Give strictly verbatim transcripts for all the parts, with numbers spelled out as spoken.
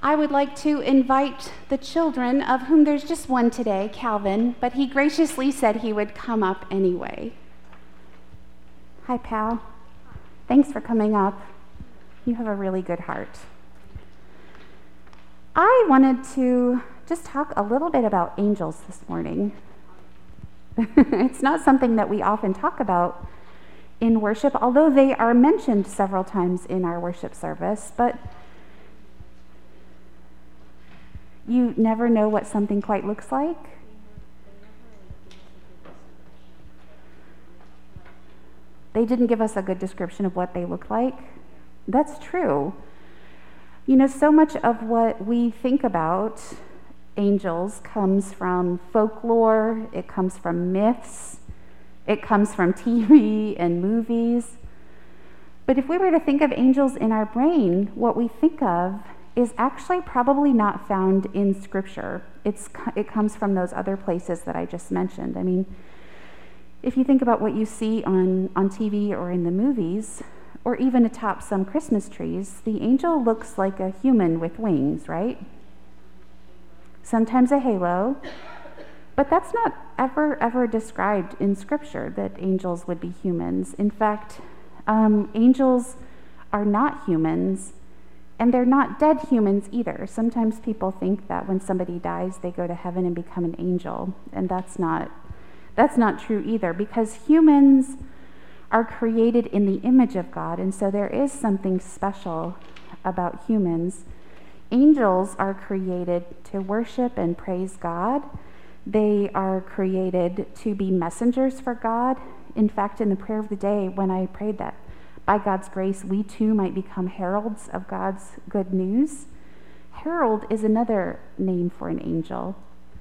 I would like to invite the children, of whom there's just one today, Calvin, but he graciously said he would come up anyway. Hi, pal. Thanks for coming up. You have a really good heart. I wanted to just talk a little bit about angels this morning. It's not something that we often talk about in worship, although they are mentioned several times in our worship service, but you never know what something quite looks like. They didn't give us a good description of what they look like. That's true. You know, so much of what we think about angels comes from folklore, it comes from myths, it comes from T V and movies. But if we were to think of angels in our brain, what we think of is actually probably not found in Scripture. It's, it comes from those other places that I just mentioned. I mean, if you think about what you see on, on T V or in the movies, or even atop some Christmas trees, the angel looks like a human with wings, right? Sometimes a halo, but that's not ever, ever described in Scripture, that angels would be humans. In fact, um, angels are not humans, and they're not dead humans either. Sometimes people think that when somebody dies, they go to heaven and become an angel, and that's not that's not true either, because humans are created in the image of God, and so there is something special about humans. Angels are created to worship and praise God. They are created to be messengers for God. In fact, in the prayer of the day, when I prayed that by God's grace, we too might become heralds of God's good news. Herald is another name for an angel.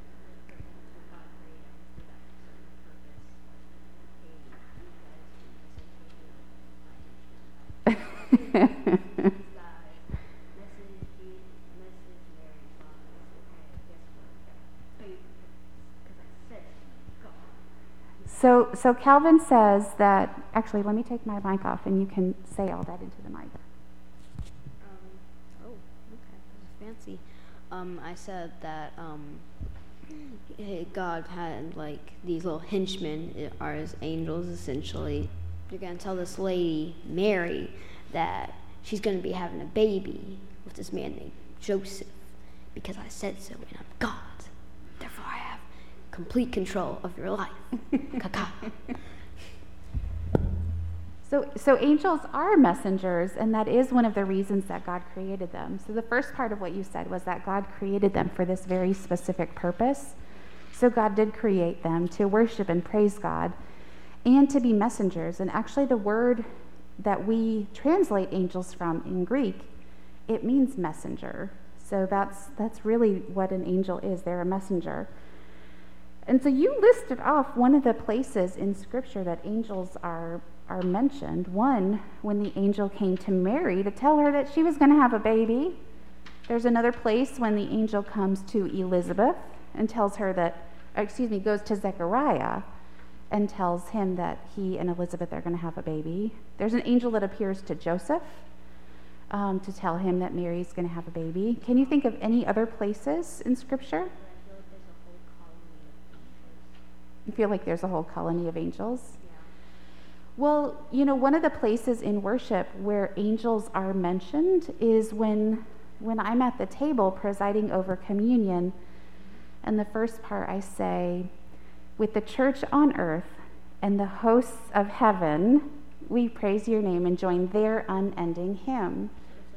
So, so Calvin says that, actually, let me take my mic off and you can say all that into the mic. Um, oh, okay, that was fancy. Um, I said that um, God had, like, these little henchmen are his angels, essentially. You're going to tell this lady, Mary, that she's going to be having a baby with this man named Joseph, because I said so, and I'm God. Therefore, I have complete control of your life. Kaka. So, so angels are messengers, and that is one of the reasons that God created them. So the first part of what you said was that God created them for this very specific purpose. So God did create them to worship and praise God and to be messengers. And actually the word that we translate angels from in Greek, it means messenger. So that's that's really what an angel is. They're a messenger. And so you listed off one of the places in Scripture that angels are are mentioned. One, when the angel came to Mary to tell her that she was going to have a baby. There's another place when the angel comes to Elizabeth and tells her that, excuse me, goes to Zechariah and tells him that he and Elizabeth are going to have a baby. There's an angel that appears to Joseph um, to tell him that Mary's going to have a baby. Can you think of any other places in Scripture? You feel like there's a whole colony of angels? Yeah. Well, you know, one of the places in worship where angels are mentioned is when when I'm at the table presiding over communion, and the first part I say, with the church on earth and the hosts of heaven, we praise your name and join their unending hymn.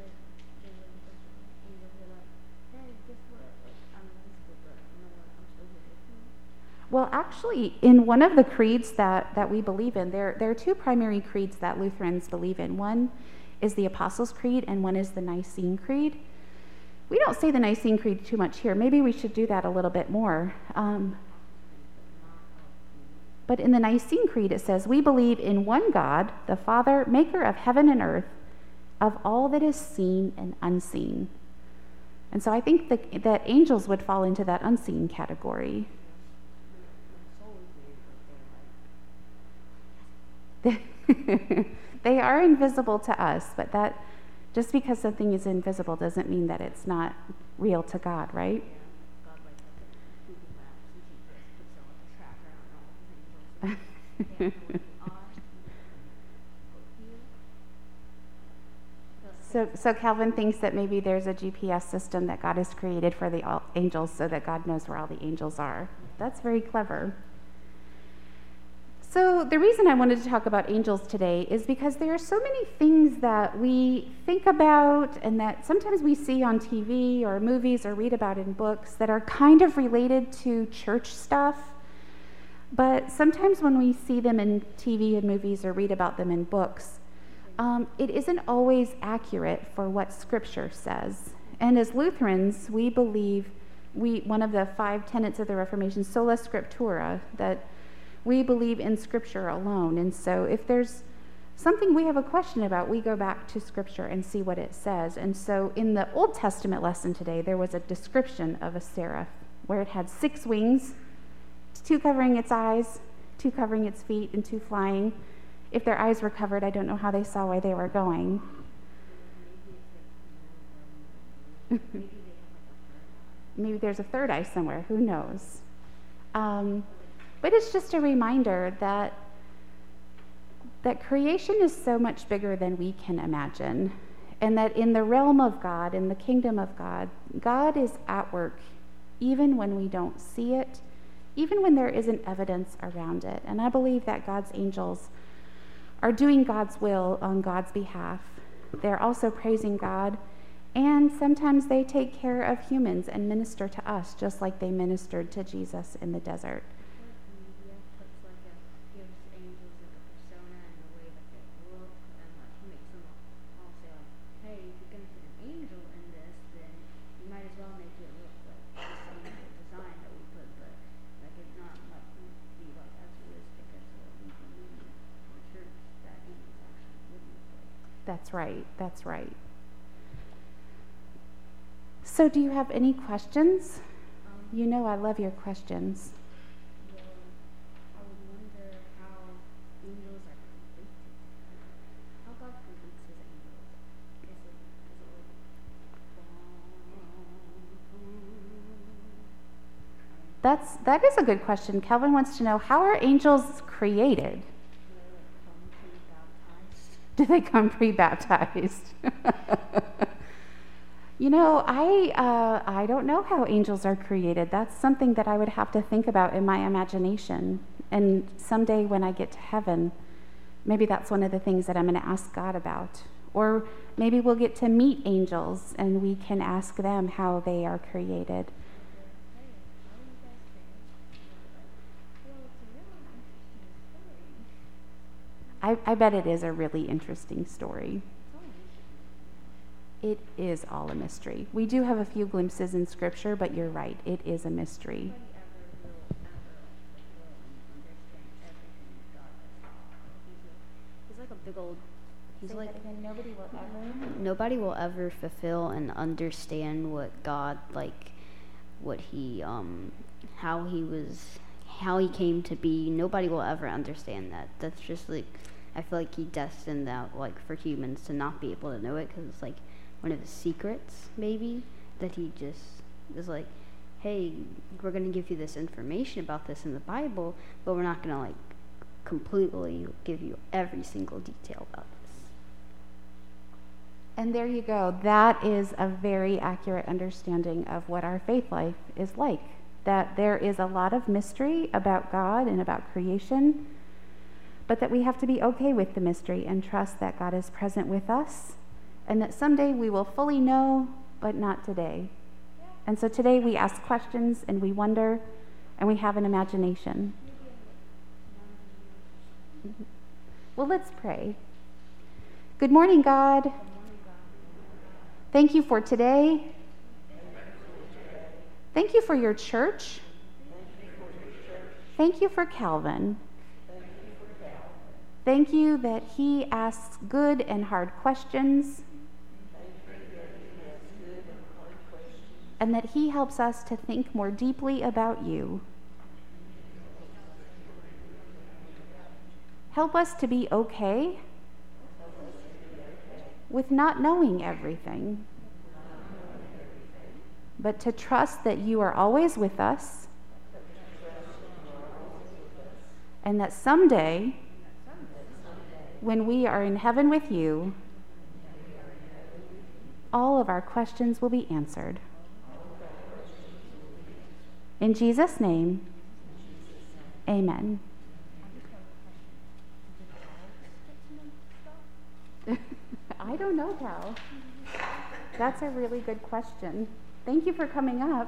Well, actually, in one of the creeds that, that we believe in, there, there are two primary creeds that Lutherans believe in. One is the Apostles' Creed, and one is the Nicene Creed. We don't say the Nicene Creed too much here. Maybe we should do that a little bit more. Um, but in the Nicene Creed, it says, we believe in one God, the Father, maker of heaven and earth, of all that is seen and unseen. And so I think that, that angels would fall into that unseen category. They are invisible to us, but that Just because something is invisible doesn't mean that it's not real to God, right? God like Google Maps and G P S puts on like a tracker on all the angels. And they have to look on. So, so Calvin thinks that maybe there's a G P S system that God has created for the all- angels so that God knows where all the angels are. That's very clever. So the reason I wanted to talk about angels today is because there are so many things that we think about and that sometimes we see on T V or movies or read about in books that are kind of related to church stuff. But sometimes when we see them in T V and movies or read about them in books, um, it isn't always accurate for what Scripture says. And as Lutherans, we believe, we one of the five tenets of the Reformation, sola scriptura, that we believe in Scripture alone. And so if there's something we have a question about, we go back to Scripture and see what it says. And so in the Old Testament lesson today, there was a description of a seraph where it had six wings, two covering its eyes, two covering its feet, and two flying. If their eyes were covered, I don't know how they saw where they were going. Maybe there's a third eye somewhere, who knows? Um, but it's just a reminder that that creation is so much bigger than we can imagine, and that in the realm of God, in the kingdom of God, God is at work even when we don't see it, even when there isn't evidence around it. And I believe that God's angels are doing God's will on God's behalf. They're also praising God, and sometimes they take care of humans and minister to us just like they ministered to Jesus in the desert. Media puts like a gives angels like a persona and a way that they look, and like makes them all say like, hey, if you're gonna put an angel in this, then you might as well make it look like the same design that we put, but like it's not like be like as realistic as what we believe in church that angels actually would look like. That's right, that's right. So do you have any questions? Um, You know I love your questions. well, I would wonder how angels are created. How God creates his angels. Is it, is it like, That's that is a good question. Calvin wants to know, how are angels created? do they come pre-baptized? Do they come pre-baptized? You know, I uh, I don't know how angels are created. That's something that I would have to think about in my imagination. And someday when I get to heaven, maybe that's one of the things that I'm going to ask God about. Or maybe we'll get to meet angels and we can ask them how they are created. I, I bet it is a really interesting story. It is all a mystery. We do have a few glimpses in Scripture, but you're right, it is a mystery. He's like a big old. He's Say like that again, nobody will ever. nobody will ever fulfill and understand what God like, what he um, how he was, how he came to be. Nobody will ever understand that. That's just like, I feel like he destined that like for humans to not be able to know it because it's like one of his secrets, maybe, that he just is like, hey, we're going to give you this information about this in the Bible, but we're not going to like completely give you every single detail about this. And there you go. That is a very accurate understanding of what our faith life is like. That there is a lot of mystery about God and about creation, but that we have to be okay with the mystery and trust that God is present with us, and that someday we will fully know, but not today. And so today we ask questions and we wonder and we have an imagination. Well, let's pray. Good morning, God. Thank you for today. Thank you for your church. Thank you for Calvin. Thank you that he asks good and hard questions, and that he helps us to think more deeply about you. Help us to be okay with not knowing everything, but to trust that you are always with us, and that someday, when we are in heaven with you, all of our questions will be answered. In Jesus' name, amen. I don't know, Cal. That's a really good question. Thank you for coming up.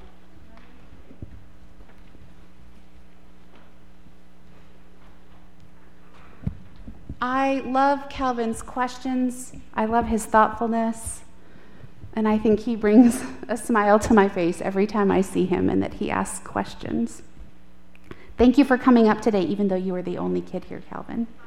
I love Calvin's questions. I love his thoughtfulness. And I think he brings a smile to my face every time I see him and that he asks questions. Thank you for coming up today, even though you were the only kid here, Calvin.